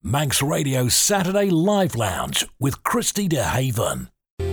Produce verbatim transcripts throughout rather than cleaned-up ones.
Manx Radio Saturday Live Lounge with Christy DeHaven.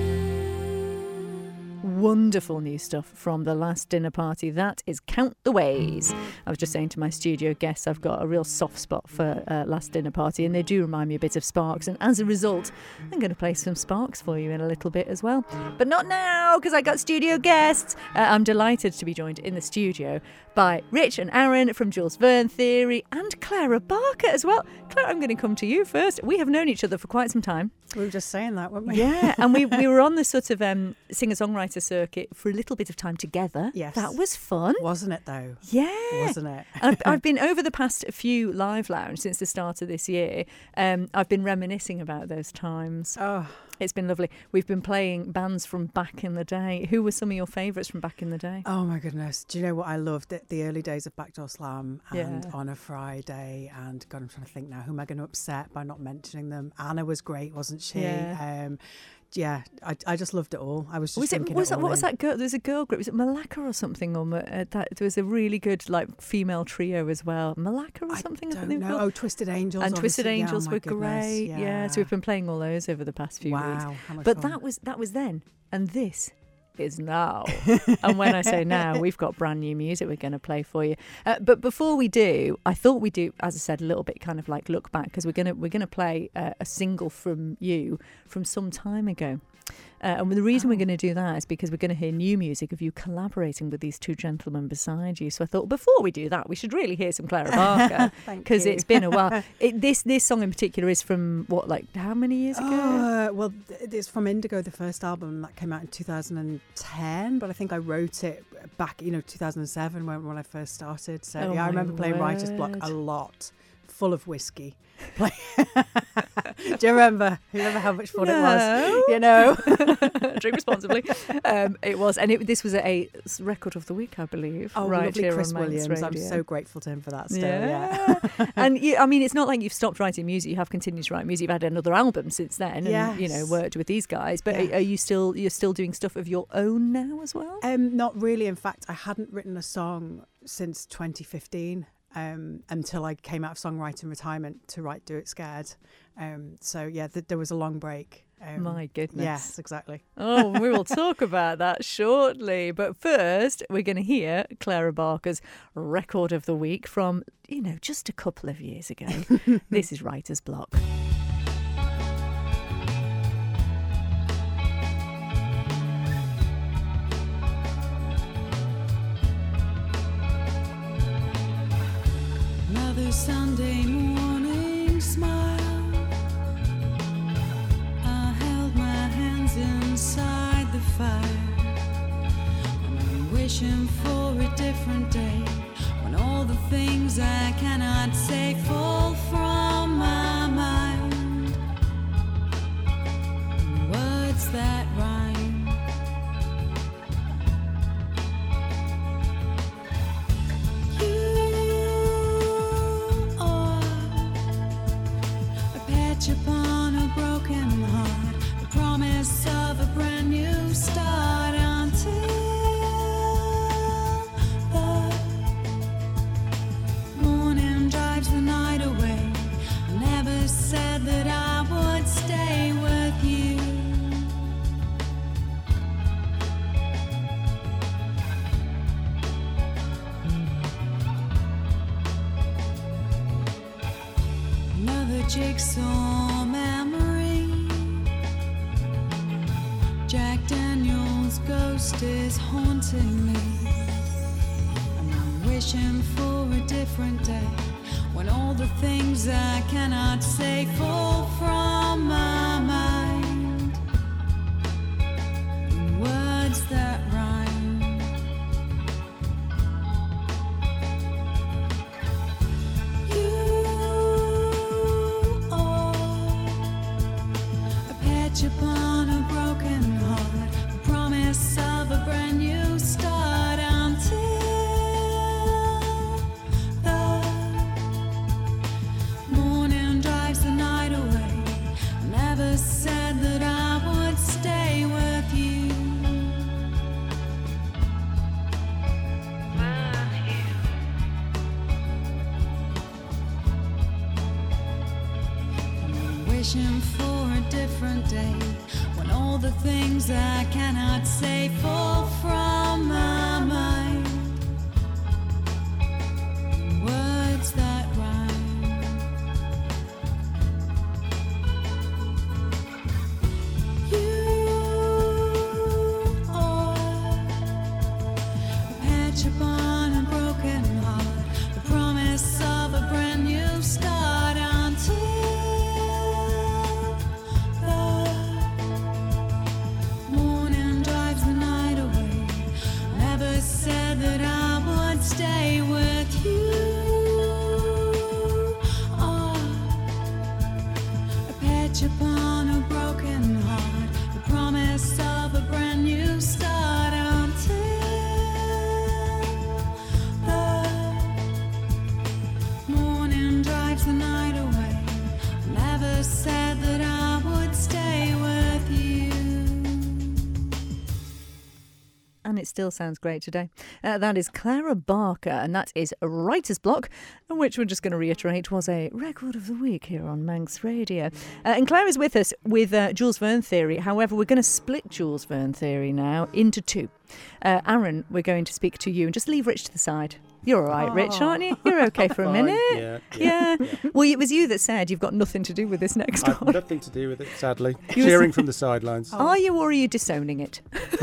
Wonderful new stuff from The Last Dinner Party. That is Count the Ways. I was just saying to my studio guests, I've got a real soft spot for uh, Last Dinner Party, and they do remind me a bit of Sparks. And as a result, I'm going to play some Sparks for you in a little bit as well. But not now, because I got studio guests. Uh, I'm delighted to be joined in the studio by Rich and Aaron from Jules Verne Theory and Clara Barker as well. Clara, I'm going to come to you first. We have known each other for quite some time. We were just saying that, weren't we? Yeah, and we, we were on the sort of um, singer-songwriter circuit for a little bit of time together. Yes. That was fun. Wasn't it, though? Yeah. Wasn't it? I've, I've been over the past few live lounge since the start of this year. Um, I've been reminiscing about those times. Oh. It's been lovely. We've been playing bands from back in the day. Who were some of your favourites from back in the day? Oh, my goodness. Do you know what I loved? The, the early days of Backdoor Slam and Yeah. On a Friday. And God, I'm trying to think now. Who am I going to upset by not mentioning them? Anna was great, wasn't she? Yeah. Um, yeah, I, I just loved it all. I was just Was it, thinking was it that, all what was in. that girl? There was a girl group. Was it Malacca or something? Or uh, that there was a really good like female trio as well. Malacca or I something. I don't think they were know. called. Oh, Twisted Angels. And Twisted obviously. Yeah, Angels oh my were goodness. great. Yeah. Yeah. So we've been playing all those over the past few wow, weeks. how much But fun. that was that was then, and this is now. And when I say now, we've got brand new music we're going to play for you. Uh, but before we do, I thought we'd do, as I said, a little bit kind of like look back, because we're gonna we're gonna play uh, a single from you from some time ago. Uh, and the reason Oh. we're going to do that is because we're going to hear new music of you collaborating with these two gentlemen beside you. So I thought before we do that, we should really hear some Clara Barker, Thank because you. it's been a while. It, this this song in particular is from what, like how many years ago? Uh, well, th- it's from Indigo, the first album that came out in two thousand ten, but I think I wrote it back, you know, two thousand seven when, when I first started. So Oh yeah, I my remember playing Writer's Block word. a lot, full of whiskey. Play- Do you remember? You remember how much fun it was? You know, Drink responsibly. Um, it was, and it, this was a record of the week, I believe. oh, right lovely here Chris on Manx Williams. I'm Radio. so grateful to him for that. Still, yeah. Yeah. And you, I mean, it's not like you've stopped writing music. You have continued to write music. You've had another album since then, and you know, Yes. worked with these guys. But Yeah. are, are you still you're still doing stuff of your own now as well? Um, not really. In fact, I hadn't written a song since twenty fifteen. Um, until I came out of songwriting retirement to write Do It Scared. Um, so, yeah, th- there was a long break. Um, My goodness. Yes, exactly. Oh, we will talk about that shortly. But first, we're going to hear Clara Barker's record of the week from, you know, just a couple of years ago. This is Writer's Block. Another Sunday morning smile. I held my hands inside the fire, and I'm wishing for a different day when all the things I cannot say fall from my mind. Words that rhyme. Upon a broken heart, the promise of a brand new start until the morning drives the night away. I never said that I would stay with you. Another jigsaw memory. Jack Daniel's ghost is haunting me, and I'm wishing for a different day when all the things I cannot say fall from my mind. In words that rhyme. Upon a broken heart, the promise of a brand new start until the morning drives the night away. wishing for a different day when all the things I cannot say fall from my mind. Words that rhyme. You are a patch upon a broken heart, the promise of a brand new start until the morning drives the night away. Never said that I would stay with you. Oh, a patch upon a broken heart, the promise of a brand new start until the morning drives the night away. Never said that I would stay with you. And it still sounds great today. Uh, that is Clara Barker, and that is Writer's Block, which we're just going to reiterate was a record of the week here on Manx Radio. Uh, and Clara's with us with uh, Jules Verne Theory. However, we're going to split Jules Verne Theory now into two. Uh, Aaron, we're going to speak to you and just leave Rich to the side. You're all right, Rich, aren't you? You're okay for a Fine. minute. Yeah, yeah, yeah. Well, it was you that said you've got nothing to do with this next I have one. nothing to do with it, sadly. You Cheering was- from the sidelines. Are you, or are you disowning it?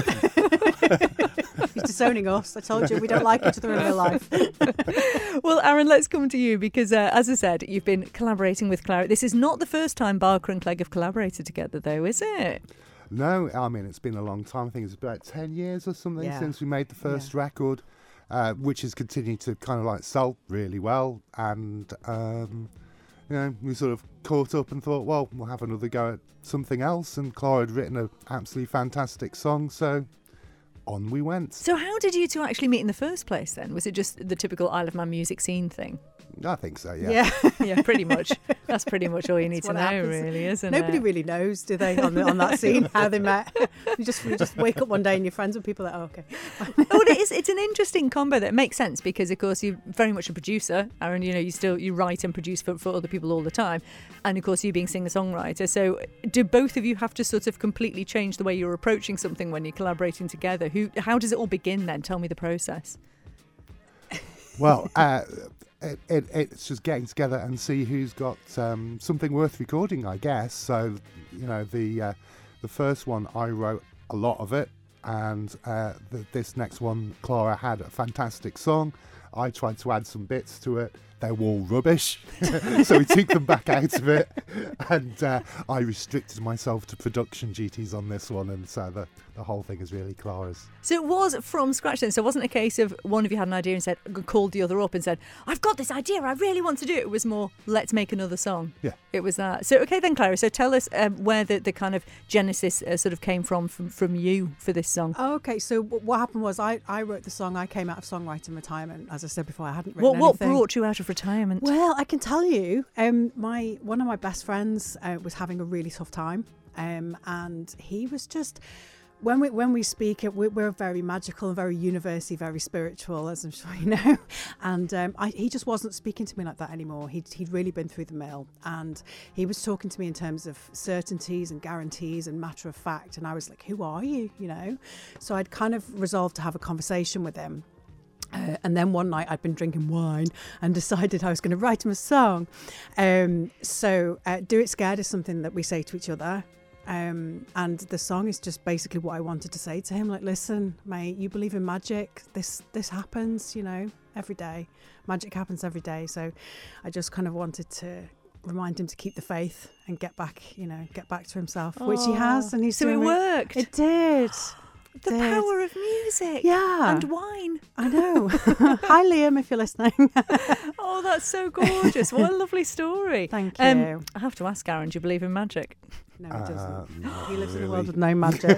He's disowning us. I told you we don't like each other in real life. Well, Aaron, let's come to you because, uh, as I said, you've been collaborating with Clara. This is not the first time Barker and Clegg have collaborated together, though, is it? No, I mean, it's been a long time. I think it's about ten years or something Yeah. since we made the first Yeah. record, uh, which has continued to kind of like sell really well. And, um, you know, we sort of caught up and thought, well, we'll have another go at something else. And Clara had written an absolutely fantastic song, so on we went. So how did you two actually meet in the first place then? Was it just the typical Isle of Man music scene thing? I think so, yeah. Yeah. Yeah, pretty much. That's pretty much all you need That's to what know, happens. really, isn't Nobody it? really knows, do they, on the, on that scene, how they met? You just you just wake up one day and you're friends with people that, oh, okay. Well, it is, it's an interesting combo that makes sense because, of course, you're very much a producer, Aaron. You know, you still you write and produce for, for other people all the time, and of course, you being singer-songwriter. So, do both of you have to sort of completely change the way you're approaching something when you're collaborating together? Who, how does it all begin then? Tell me the process. Well, uh, it, it, it's just getting together and see who's got um, something worth recording, I guess. So, you know, the uh, the first one, I wrote a lot of it, and uh, the, this next one, Clara had a fantastic song. I tried to add some bits to it. They were all rubbish, so we took them back out of it, and uh, I restricted myself to production duties on this one, and so the, the whole thing is really Clara's. So it was from scratch then. So it wasn't a case of one of you had an idea and said, called the other up and said, I've got this idea, I really want to do it. It was more, let's make another song. Yeah. It was that. So, okay then, Clara, so tell us um, where the, the kind of genesis uh, sort of came from, from from you for this song. Oh, okay, so w- what happened was I, I wrote the song. I came out of songwriting retirement. As I said before, I hadn't written What, what anything. brought you out of retirement? Well, I can tell you, um, my one of my best friends uh, was having a really tough time, um, and he was just when we when we speak, it we're, we're very magical and very university, very spiritual, as I'm sure you know. And um, I, he just wasn't speaking to me like that anymore. He'd he'd really been through the mill, and he was talking to me in terms of certainties and guarantees and matter of fact. And I was like, "Who are you?" You know. So I'd kind of resolved to have a conversation with him. Uh, and then one night I'd been drinking wine and decided I was going to write him a song. Um, so uh, Do It Scared is something that we say to each other. Um, and the song is just basically what I wanted to say to him. Like, listen, mate, you believe in magic. This this happens, you know, every day. Magic happens every day. So I just kind of wanted to remind him to keep the faith and get back, you know, get back to himself, which he has. And he's so it doing worked. It did. The did. power of music. Yeah. And wine. I know. Hi, Liam, if you're listening. Oh, that's so gorgeous. What a lovely story. Thank Um, you. I have to ask Aaron, do you believe in magic? No, he Uh, doesn't. not He lives in a really. world with no magic.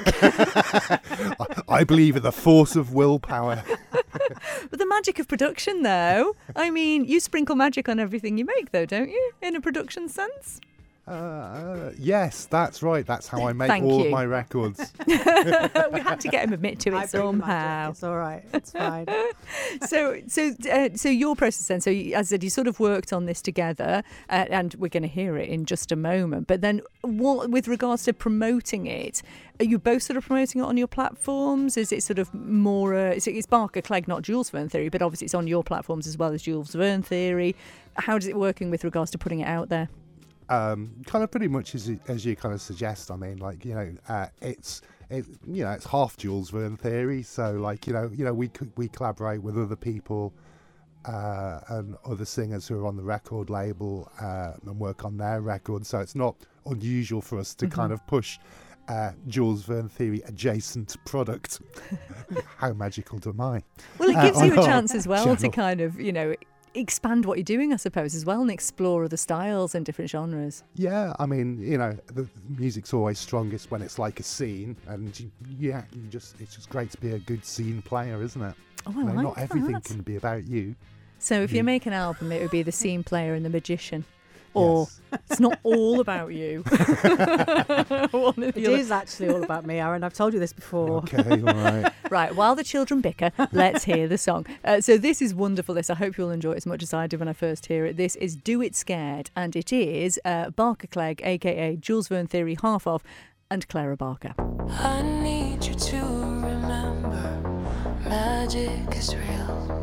I, I believe in the force of willpower. But the magic of production, though. I mean, you sprinkle magic on everything you make, though, don't you? In a production sense? Uh, yes, that's right. That's how I make Thank all you. of my records. We had to get him admit to I it bring the magic. somehow. It's all right. It's fine. so, so, uh, so your process then. So, you, as I said, you sort of worked on this together, uh, and we're going to hear it in just a moment. But then, what, with regards to promoting it, are you both sort of promoting it on your platforms? Is it sort of more? Uh, it's, it's Barker Clegg, not Jules Verne Theory, but obviously it's on your platforms as well as Jules Verne Theory. How does it working with regards to putting it out there? Um, kind of pretty much as you, as you kind of suggest. I mean, like, you know, uh, it's it, you know, it's half Jules Verne Theory. So, like, you know, you know, we we collaborate with other people uh, and other singers who are on the record label uh, and work on their records. So it's not unusual for us to mm-hmm. kind of push uh, Jules Verne Theory adjacent product. How magical am I? Well, it gives uh, you a chance as well channel. to kind of, you know, expand what you're doing, I suppose, as well, and explore other styles and different genres. Yeah, I mean, you know, the music's always strongest when it's like a scene, and you, yeah, you just it's just great to be a good scene player, isn't it? Oh, I You know, like not everything that. can be about you. So if Yeah. you make an album, it would be the scene player and the magician. Or Yes. it's not all about you. One or It the other. is actually all about me, Aaron. I've told you this before. Okay, all right. Right, while the children bicker, let's hear the song. Uh, so this is wonderful. This, I hope you'll enjoy it as much as I did when I first hear it. This is Do It Scared, and it is uh, Barker Clegg, a k a. Jules Verne Theory, half of, and Clara Barker. I need you to remember, magic is real.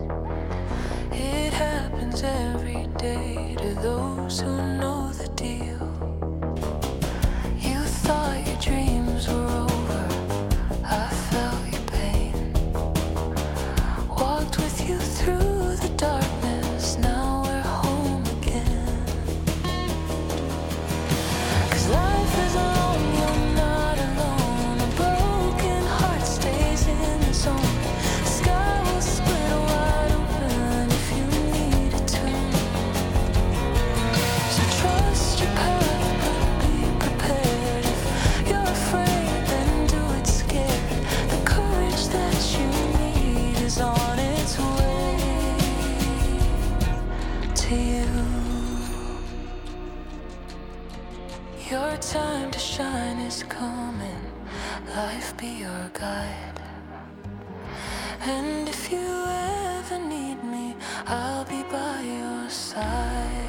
It happens every day to those who know the deal. You thought your dreams were over, I felt your pain. Walked with you through the darkness, now we're home again. 'Cause life is long, you're not alone. A broken heart stays in the zone. The sky will split wide open if you need it to. So trust your path, but be prepared. If you're afraid, then do it scared. The courage that you need is on its way to you. Your time to shine is coming. Life be your guide. And if you ever need me, I'll be by your side.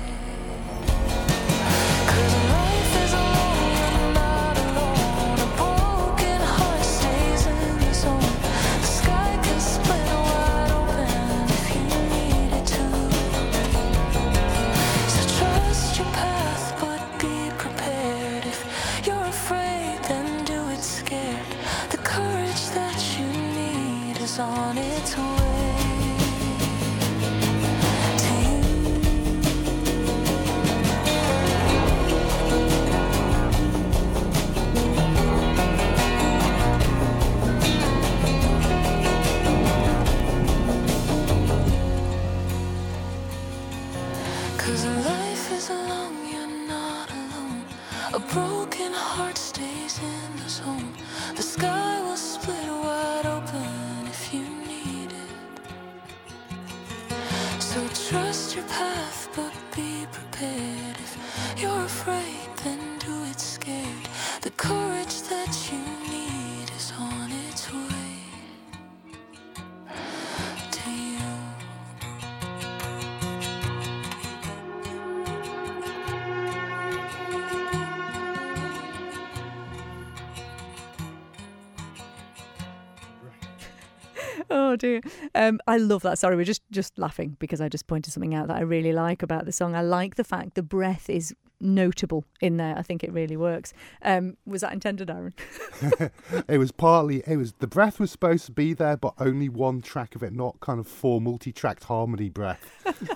'Cause life is long, you're not alone. A broken heart stays in the zone. The sky can split wide open if you need it to. So trust your path, but be prepared. If you're afraid, then do it scared. The courage that you need is on its way to you. 'Cause life is long, you're not alone. A broken heart stays in the zone. The sky will split wide open if you need it. So trust your path, but be prepared. If you're afraid, then do it scared. The courage that you need is on its way to you. Oh dear. Um, I love that. Sorry, we're just, just laughing because I just pointed something out that I really like about the song. I like the fact the breath is notable in there. I think it really works. Um, was that intended, Aaron? It was partly, it was, the breath was supposed to be there, but only one track of it, not kind of four multi-tracked harmony breath.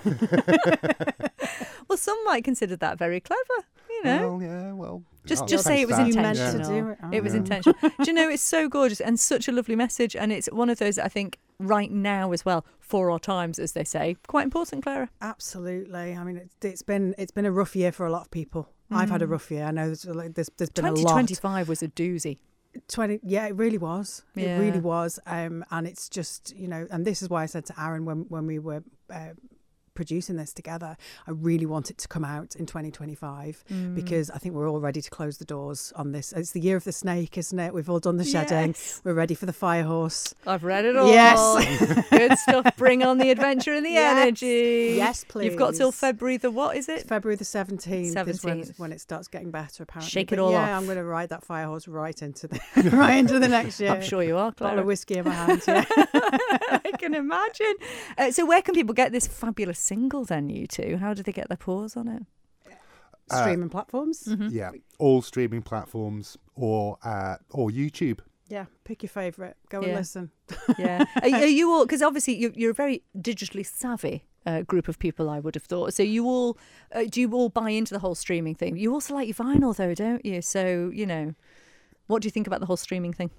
Well, some might consider that very clever, you know. Well, yeah, well. Just, I'll just take say it was that. You meant to intentional. do it. Oh, It was yeah. intentional. Do you know, it's so gorgeous and such a lovely message. And it's one of those that I think right now as well, for our times, as they say, quite important, Clara. Absolutely. I mean, it's, it's been it's been a rough year for a lot of people. I've had a rough year. I know there's, like, there's, there's been a twenty lot. twenty-five was a doozy. twenty yeah, it really was. Yeah. It really was. Um, and it's just, you know, and this is why I said to Aaron when, when we were uh, producing this together, I really want it to come out in twenty twenty-five mm. because I think we're all ready to close the doors on this. It's the year of the snake, isn't it? We've all done the shedding. Yes. We're ready for the fire horse. I've read it all. Yes. Good stuff. Bring on the adventure and the yes. energy. Yes, please. You've got till February the what is it? It's February the seventeenth, seventeenth. Is when, when it starts getting better, apparently. Shake it but all yeah, off. I'm going to ride that fire horse right into the right into the next year. I'm sure you are, Clara. Bottle of whiskey in my hand, yeah. I can imagine. Uh, so where can people get this fabulous single then, you two? How do they get their paws on it? Streaming uh, platforms. Mm-hmm. Yeah, all streaming platforms or uh, or YouTube. Yeah, pick your favourite. Go yeah. and listen. Yeah. Are, are you all, because obviously you're, you're a very digitally savvy uh, group of people, I would have thought. So you all, uh, do you all buy into the whole streaming thing? You also like your vinyl though, don't you? So, you know, what do you think about the whole streaming thing?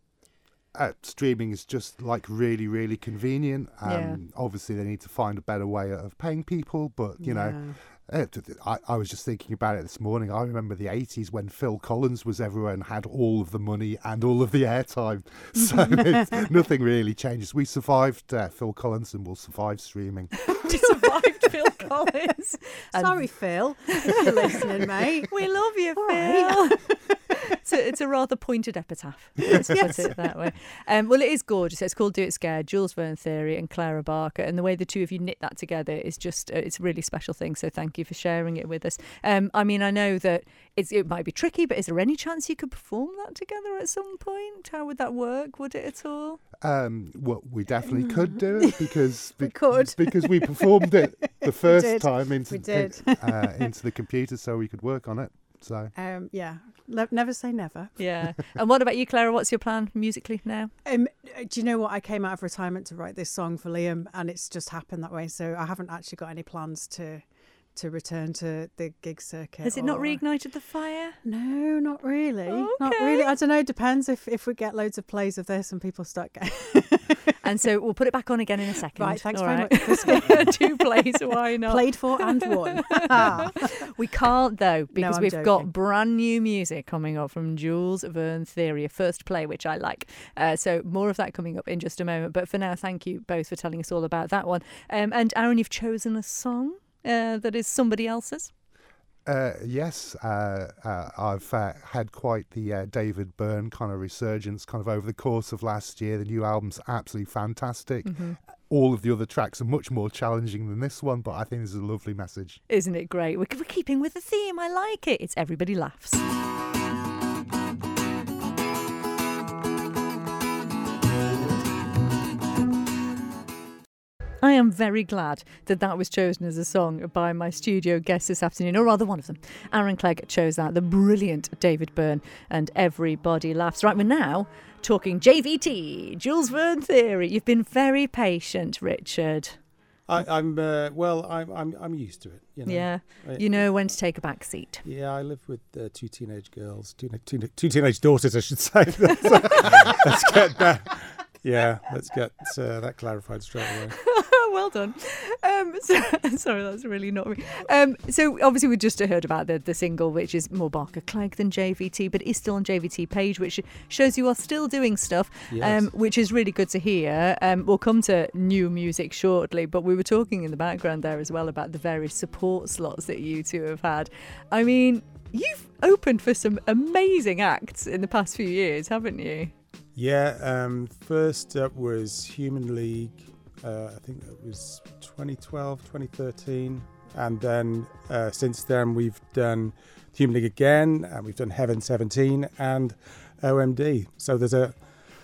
Uh, streaming is just like really, really convenient. Um, Yeah. Obviously, they need to find a better way of paying people, but you Yeah. know, uh, I, I was just thinking about it this morning. I remember the eighties when Phil Collins was everywhere and had all of the money and all of the airtime. So it's, nothing really changes. We survived uh, Phil Collins, and we'll survive streaming. We survived Phil Collins. And Sorry, Phil, if you're listening, mate. we love you, All Phil. right. It's a, it's a rather pointed epitaph, let's Yes. put it that way. Um, well, it is gorgeous. It's called Do It Scared, Jules Verne Theory and Clara Barker. And the way the two of you knit that together is just, uh, it's a really special thing. So thank you for sharing it with us. Um, I mean, I know that it's, it might be tricky, but is there any chance you could perform that together at some point? How would that work? Would it at all? Um, well, we definitely could do it because We be- could. because we performed it the first did. time into We did. in- uh, into the computer, so we could work on it. So Um, yeah, Le- never say never. Yeah. And what about you, Clara? What's your plan musically now? Um, do you know what? I came out of retirement to write this song for Liam, and it's just happened that way. So I haven't actually got any plans to to return to the gig circuit. Has it not or- reignited the fire? No, not really. Not Okay. really. I don't know. It depends if, if we get loads of plays of this and people start getting... And so we'll put it back on again in a second. Right, thanks All very right. much. Two plays, why not? Played for and won. We can't though, because I'm we've joking. got brand new music coming up from Jules Verne Theory, a first play which I like. Uh, so more of that coming up in just a moment. But for now, thank you both for telling us all about that one. Um, and Aaron, you've chosen a song uh, that is somebody else's. Uh, yes, uh, uh, I've uh, had quite the uh, David Byrne kind of resurgence kind of over the course of last year. The new album's absolutely fantastic. Mm-hmm. All of the other tracks are much more challenging than this one, but I think this is a lovely message. Isn't it great? We're, we're keeping with the theme. I like it. It's Everybody Laughs. I am very glad that that was chosen as a song by my studio guest this afternoon, or rather one of them. Aaron Clegg chose that, the brilliant David Byrne and Everybody Laughs. Right, we're now talking J V T, Jules Verne Theory. You've been very patient, Richard. I, I'm uh, well. I'm I'm I'm used to it. You know? Yeah, I- you know when to take a back seat. Yeah, I live with uh, two teenage girls, two, two two teenage daughters, I should say. Let's get that. Yeah, let's get uh, that clarified straight away. Well done. Um, so, sorry, that's really not me. Um, so obviously we just heard about the, the single, which is more Barker Clegg than J V T, but is still on J V T page, which shows you are still doing stuff, Yes. um, which is really good to hear. Um, we'll come to new music shortly, but we were talking in the background there as well about the various support slots that you two have had. I mean, you've opened for some amazing acts in the past few years, haven't you? Yeah. Um, first up was Human League. Uh, I think that was twenty twelve, twenty thirteen. And then uh, since then we've done Human League again, and we've done Heaven seventeen and O M D. So there's a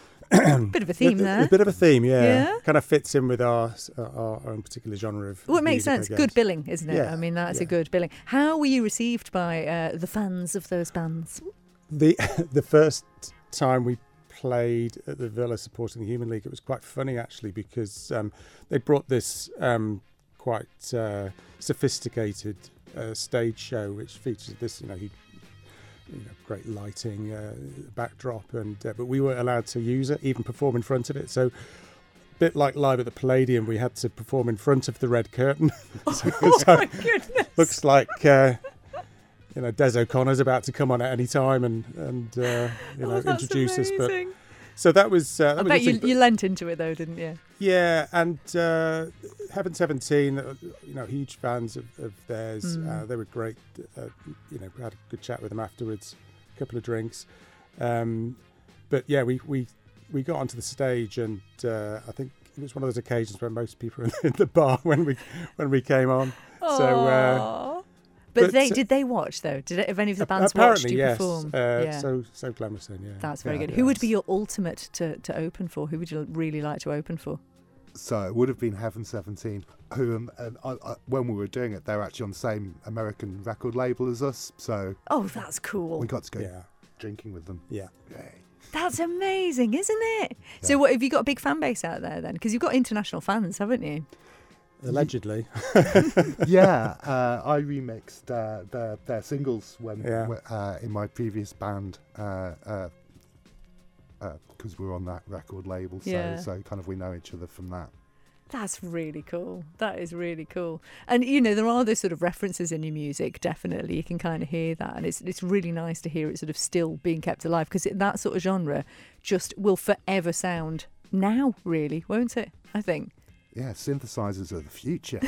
Bit of a theme a, there. A bit of a theme, yeah. Yeah. Kind of fits in with our our own particular genre of Well, it makes music, I sense. Good guess. billing, isn't it? Yeah, I mean, that's a yeah. good billing. How were you received by uh, the fans of those bands? The the first time we played at the Villa supporting the Human League, it was quite funny actually, because um, they brought this um, quite uh, sophisticated uh, stage show which features this, you know, he, you know, great lighting, uh, backdrop, and uh, but we weren't allowed to use it, even perform in front of it. So, a bit like Live at the Palladium, we had to perform in front of the red curtain. so, Oh so my goodness! looks like. Uh, You know, Des O'Connor's about to come on at any time and and uh, you know Oh, that's introduce us, but amazing. so that was. Uh, that I was bet you, interesting. you lent into it though, didn't you? Yeah, and uh, Heaven seventeen, uh, you know, huge fans of, of theirs. Mm. Uh, they were great. Uh, you know, we had a good chat with them afterwards, a couple of drinks. Um, but yeah, we, we we got onto the stage, and uh, I think it was one of those occasions where most people were in the bar when we when we came on. So, uh, Aw. but, but, they uh, did they watch though? Did it, have any of the bands watched apparently, you yes. perform? Uh, yeah. So so Glamorson, yeah. That's very Yeah, good. Who would be yes. your ultimate to, to open for? Who would you really like to open for? So it would have been Heaven seventeen, who, um, and I, I, when we were doing it, they were actually on the same American record label as us. So Oh, that's cool. we got to go Yeah, drinking with them. yeah. Yay. That's amazing, isn't it? So Yeah. what have you got a big fan base out there then? Because you've got international fans, haven't you? Allegedly. yeah, uh, I remixed uh, their, their singles when Yeah. uh, in my previous band because uh, uh, uh, we were on that record label. So, Yeah. so kind of we know each other from that. That's really cool. That is really cool. And, you know, there are those sort of references in your music, definitely. You can kind of hear that. And it's it's really nice to hear it sort of still being kept alive because that sort of genre just will forever sound now, really, won't it? I think. Yeah, synthesizers are the future.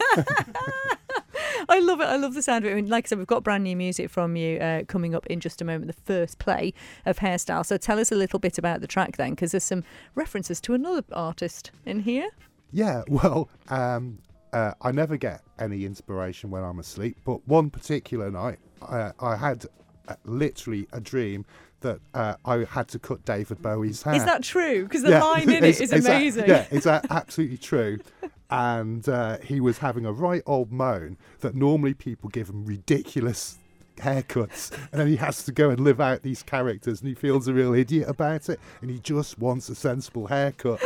I love it. I love the sound of it. I mean, like I said, we've got brand new music from you uh, coming up in just a moment, the first play of Hairstyle. So tell us a little bit about the track then, because there's some references to another artist in here. Yeah, well, um, uh, I never get any inspiration when I'm asleep, but one particular night uh, I had uh, literally a dream that uh, I had to cut David Bowie's hair. Is that true? Because the Yeah, line in it it's- is it's a- amazing. yeah, it's a- absolutely true. And uh, he was having a right old moan that normally people give him ridiculous haircuts, and then he has to go and live out these characters, and he feels a real idiot about it, and he just wants a sensible haircut.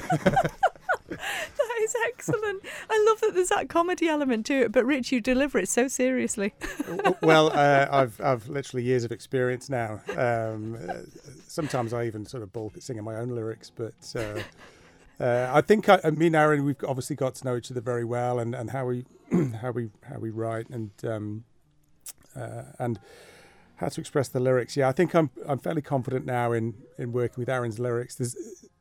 That is excellent. I love that there's that comedy element to it, but Rich, you deliver it so seriously. Well, uh, I've I've literally years of experience now. Um, uh, sometimes I even sort of balk at singing my own lyrics, but uh, uh, I think I, me and Aaron, we've obviously got to know each other very well, and, and how we how we how we write and um, uh, and how to express the lyrics. Yeah, I think I'm I'm fairly confident now in in working with Aaron's lyrics. There's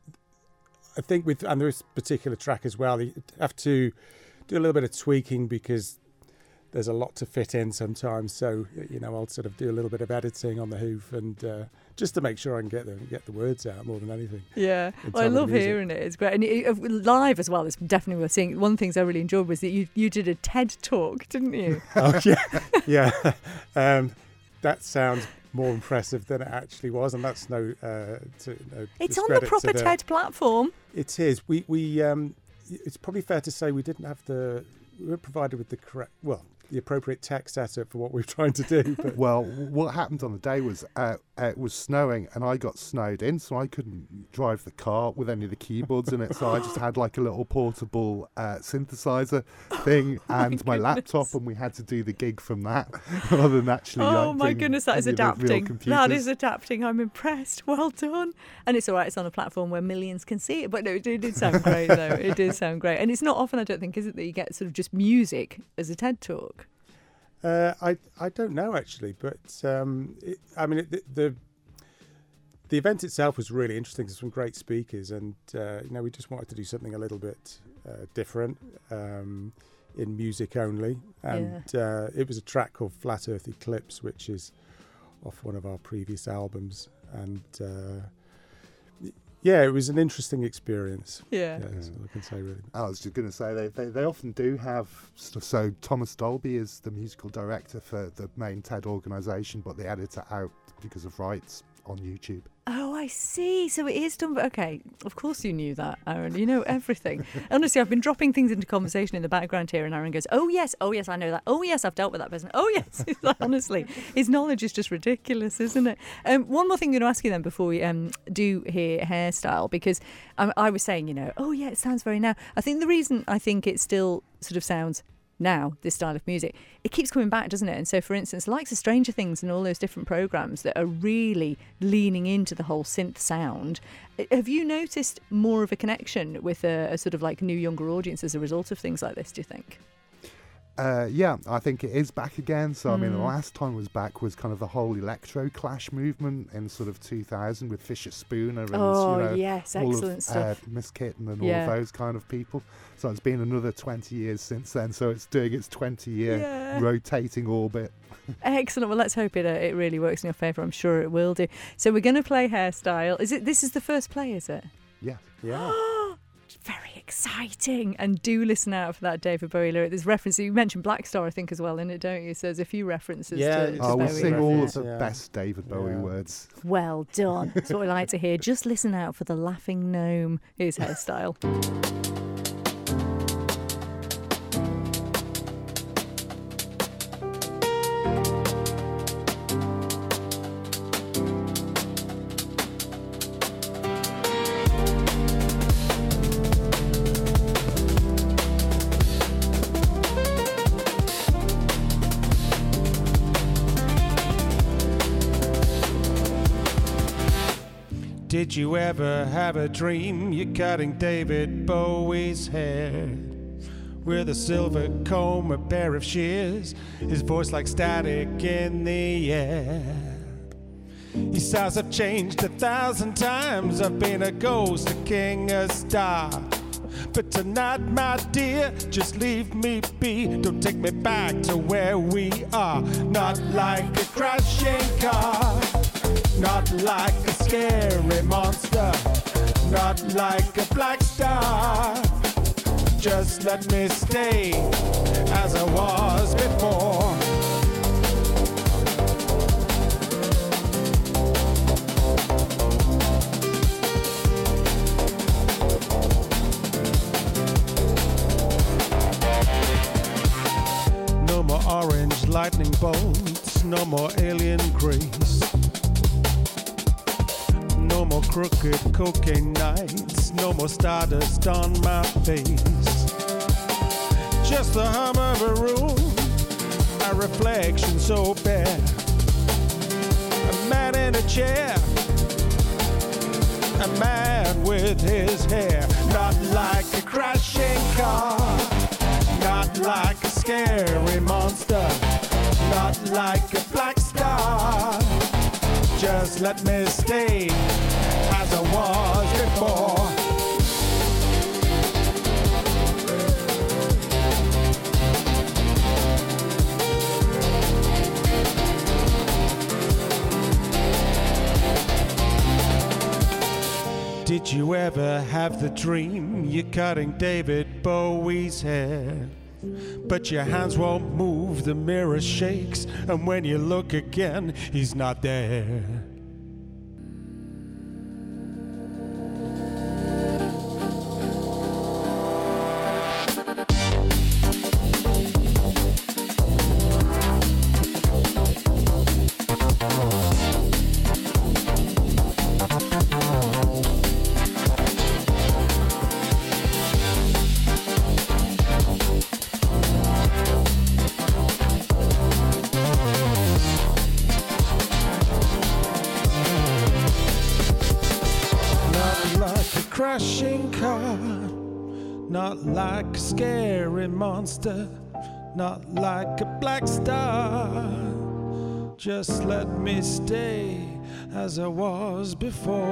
I think with and this particular track as well, you have to do a little bit of tweaking because there's a lot to fit in sometimes. So you know, I'll sort of do a little bit of editing on the hoof and uh, just to make sure I can get the get the words out more than anything. Yeah, in well, I time of the love music. hearing it. It's great, and it, uh, live as well. It's definitely worth seeing. One of the things I really enjoyed was that you you did a TED talk, didn't you? Oh yeah, yeah. Um, that sounds more impressive than it actually was, and that's no. Uh, to, no It's on the discredit to proper TED platform. It is. We we um, it's probably fair to say we didn't have the we weren't provided with the correct well the appropriate tech setup for what we were trying to do. But Well, what happened on the day was uh, uh, it was snowing, and I got snowed in, so I couldn't drive the car with any of the keyboards in it. So I just had like a little portable uh, synthesizer thing and my, goodness. laptop, and we had to do the gig from that rather than actually. Oh like, my bring goodness, that is any of the real adapting. That computers. is adapting. I'm impressed. Well done. And it's all right. It's on a platform where millions can see it. But no, it did, it did sound great though. It did sound great. And it's not often, I don't think, is it, that you get sort of just music as a TED talk? Uh, I I don't know actually, but um, it, I mean it, the, the the event itself was really interesting. There's some great speakers, and uh, you know we just wanted to do something a little bit uh, different um, in music only, and Yeah. uh, it was a track called Flat Earth Eclipse, which is off one of our previous albums, and uh, yeah, it was an interesting experience. Yeah. Yeah, that's all I can say really. I was just going to say they, they they often do have stuff. So Thomas Dolby is the musical director for the main TED organisation, but they edit it out because of rights on YouTube. Oh, I see. So it is done. But okay, of course you knew that, Aaron. You know everything. Honestly, I've been dropping things into conversation in the background here, and Aaron goes, "Oh yes, oh yes, I know that. Oh yes, I've dealt with that person. Oh yes." It's like, honestly, his knowledge is just ridiculous, isn't it? Um, one more thing I'm going to ask you then before we um, do hear Hairstyle, because I, I was saying, you know, oh yeah, it sounds very now. I think the reason I think it still sort of sounds now, this style of music, it keeps coming back, doesn't it? And so, for instance, likes of Stranger Things and all those different programmes that are really leaning into the whole synth sound, have you noticed more of a connection with a, a sort of like new younger audience as a result of things like this, do you think? Uh, yeah, I think it is back again. So, I mean, the Mm. last time it was back was kind of the whole electro clash movement in sort of two thousand with Fisher Spooner and, Oh, you know, yes, all excellent of, stuff. Uh, Miss Kitten and Yeah. all of those kind of people. So it's been another twenty years since then. So it's doing its twenty-year Yeah. rotating orbit. Excellent. Well, let's hope it uh, it really works in your favour. I'm sure it will do. So we're going to play Hairstyle. Is it? This is the first play, is it? Yeah. Yeah. Very exciting. And do listen out for that David Bowie lyric. There's reference. You mentioned Black Star, I think, as well, in it, don't you? So there's a few references Yeah, to, it's to Oh, we'll Bowie. sing all of Yeah. the best David Bowie Yeah. words. Well done. That's what we like to hear. Just listen out for the laughing gnome. Here's Hairstyle. Did you ever have a dream you're cutting David Bowie's hair? With a silver comb, a pair of shears, his voice like static in the air. He says I've changed a thousand times, I've been a ghost, a king, a star. But tonight, my dear, just leave me be. Don't take me back to where we are. Not like a crashing car, not like a scary monster, not like a black star. Just let me stay as I was before. No more orange lightning bolts, no more alien grace. No more crooked cocaine nights, no more stardust on my face. Just the hum of a room, a reflection so bare. A man in a chair, a man with his hair. Not like a crashing car, not like a scary monster, not like a black star. Just let me stay as I was before. Did you ever have the dream you're cutting David Bowie's hair? But your hands won't move, the mirror shakes, and when you look again, he's not there. Crashing car, not like a scary monster, not like a black star. Just let me stay as I was before.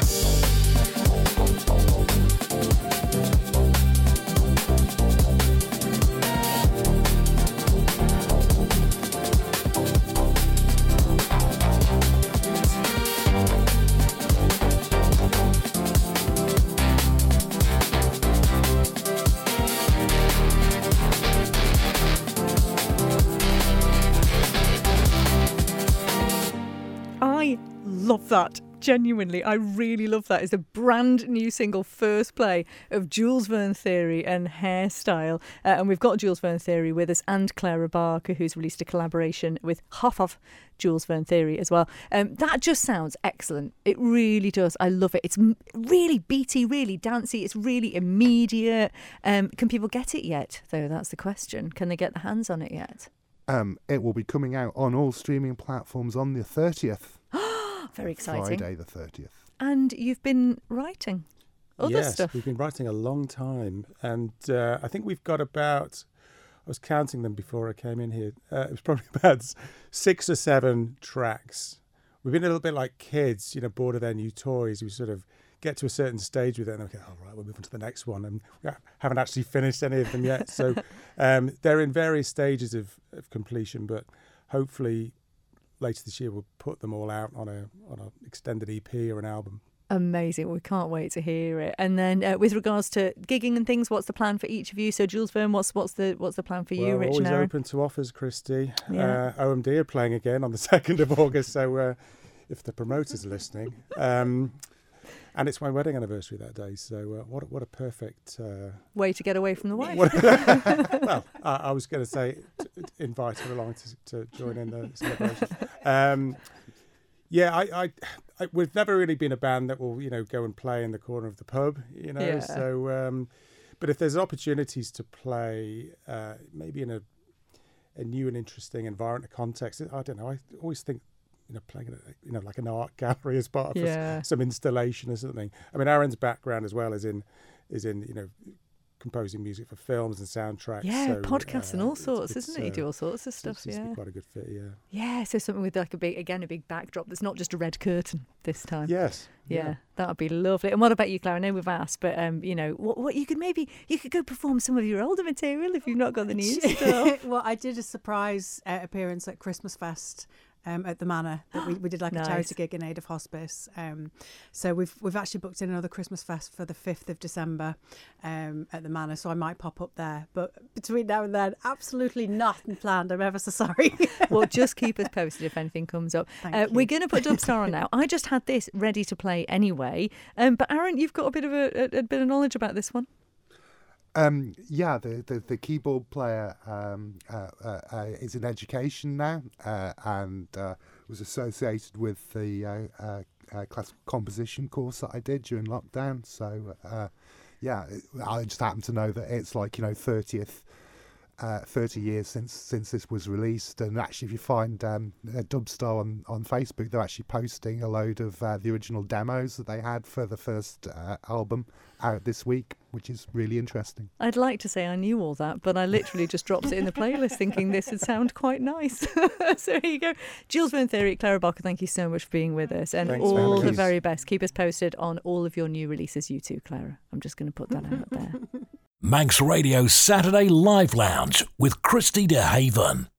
Love that. Genuinely, I really love that. It's a brand new single, first play of Jules Verne Theory and Hairstyle. Uh, and we've got Jules Verne Theory with us and Clara Barker, who's released a collaboration with half of Jules Verne Theory as well. Um, that just sounds excellent. It really does. I love it. It's m- really beaty, really dancey. It's really immediate. Um, can people get it yet, though? That's the question. Can they get their hands on it yet? Um, it will be coming out on all streaming platforms on the thirtieth. Very exciting. Friday the thirtieth. And you've been writing other yes, stuff. We've been writing a long time, and uh, I think we've got about was counting them before I came in here. Uh, it was probably about six or seven tracks. We've been a little bit like kids, you know, bored of their new toys. We sort of get to a certain stage with it and okay, all right, we'll move on to the next one. And we haven't actually finished any of them yet. So um, they're in various stages of, of completion, but hopefully later this year we'll put them all out on a on an extended E P or an album. Amazing. We can't wait to hear it. And then uh, with regards to gigging and things, what's the plan for each of you? So Jules Verne, what's what's the what's the plan for you, well, Rich always and Aaron? open to offers, Christy. Yeah. Uh, O M D are playing again on the second of August, so uh, if the promoters are listening. Um, and it's my wedding anniversary that day, so uh, what, a- what a perfect... Uh, Way to get away from the wife. what- well, I, I was going to say t- t- invite her along to, to join in the celebration. Um, yeah, I, I, I, we've never really been a band that will, you know, go and play in the corner of the pub, you know. Yeah. So, um, but if there's opportunities to play, uh, maybe in a a new and interesting environment, context, I don't know. I always think, you know, playing in a, you know, like an art gallery as part of a s- Yeah. some installation or something. I mean, Aaron's background as well is in is in you know composing music for films and soundtracks. Yeah, so, podcasts and all it's- sorts, it's, isn't it? You uh, do all sorts of it's- stuff, it's just yeah. quite a good fit, yeah. Yeah, so something with like a big, again, a big backdrop that's not just a red curtain this time. Yes. Yeah, that would be lovely. And what about you, Clara? I know we've asked, but um, you know, what, what you could maybe you could go perform some of your older material if you've not got the new stuff. Well, I did a surprise uh, appearance at Christmas Fest um, at the Manor. That we, we did like Nice. a charity gig in aid of hospice. Um, so we've we've actually booked in another Christmas Fest for the fifth of December um, at the Manor. So I might pop up there. But between now and then, absolutely nothing planned. I'm ever so sorry. Well, just keep us posted if anything comes up. Thank Uh, you. we're going to put Dubstar on now. I just had this ready to play anyway. Um, but Aaron, you've got a bit of a, a, a bit of knowledge about this one. Um, yeah, the, the, the keyboard player um, uh, uh, uh, is in education now uh, and uh, was associated with the uh, uh, uh, classical composition course that I did during lockdown. So, uh, yeah, it- I just happen to know that it's like, you know, thirtieth, uh, thirty years since since this was released. And actually, if you find um, uh, Dubstar on, on Facebook, they're actually posting a load of uh, the original demos that they had for the first uh, album out this week, which is really interesting. I'd like to say I knew all that, but I literally just dropped it in the playlist thinking this would sound quite nice. So here you go. Jules Verne Theory, Clara Barker, thank you so much for being with us. And Thanks for all having the us. very best. Keep us posted on all of your new releases, you too, Clara. I'm just going to put that out there. Manx Radio Saturday Live Lounge with Christy DeHaven.